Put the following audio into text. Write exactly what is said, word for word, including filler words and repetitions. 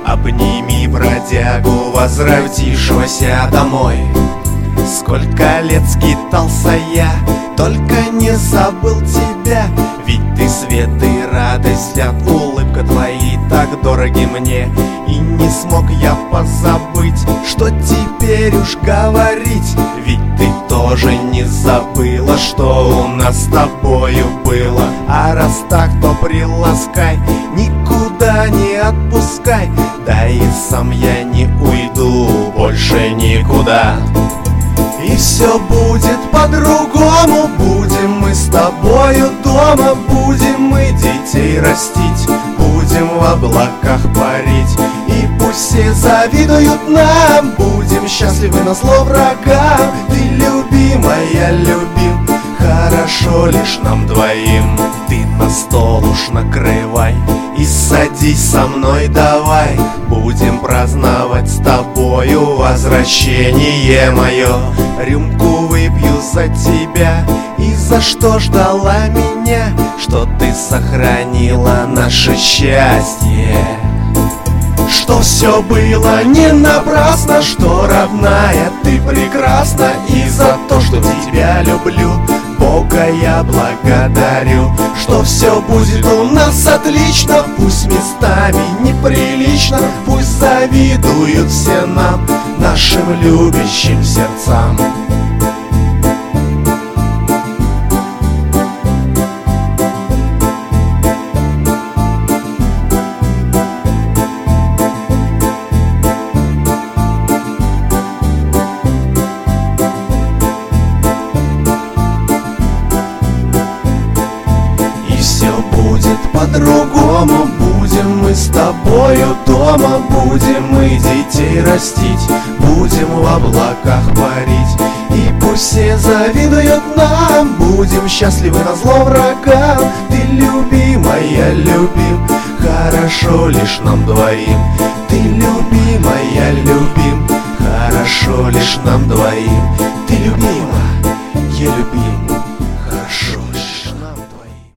Обними бродягу, возвратившегося домой. Сколько лет скитался я, только не забыл тебя. Ведь ты свет и радость, взгляд, улыбка твои так дороги мне. И не смог я позабыть, что теперь уж говорить. Ведь ты тоже не забыла, что у нас с тобою было. А раз так, то приласкай, никуда не отпускай. Да и сам я не уйду больше никуда. И все будет по-другому, будем мы с тобою дома. Будем мы детей растить, будем в облаках парить. И пусть все завидуют нам, будем счастливы назло врагам. Ты любимая, любим, хорошо лишь нам двоим. Ты на стол уж накрывай и садись со мной давай. Будем праздновать с тобою возвращение мое. Рюмку выпью за тебя и за что ждала меня, что ты сохранила наше счастье. Что все было не напрасно, что родная ты прекрасна. И за то, что тебя люблю, Бога я благодарю. Что все будет у нас отлично, пусть местами неприлично, пусть завидуют все нам, нашим любящим сердцам. По-другому будем мы с тобою дома. Будем мы детей растить, будем в облаках парить. И пусть все завидуют нам, будем счастливы назло врагам. Ты любимая, любим, хорошо лишь нам двоим. Ты любимая, любим, хорошо лишь нам двоим. Ты любима, я любим.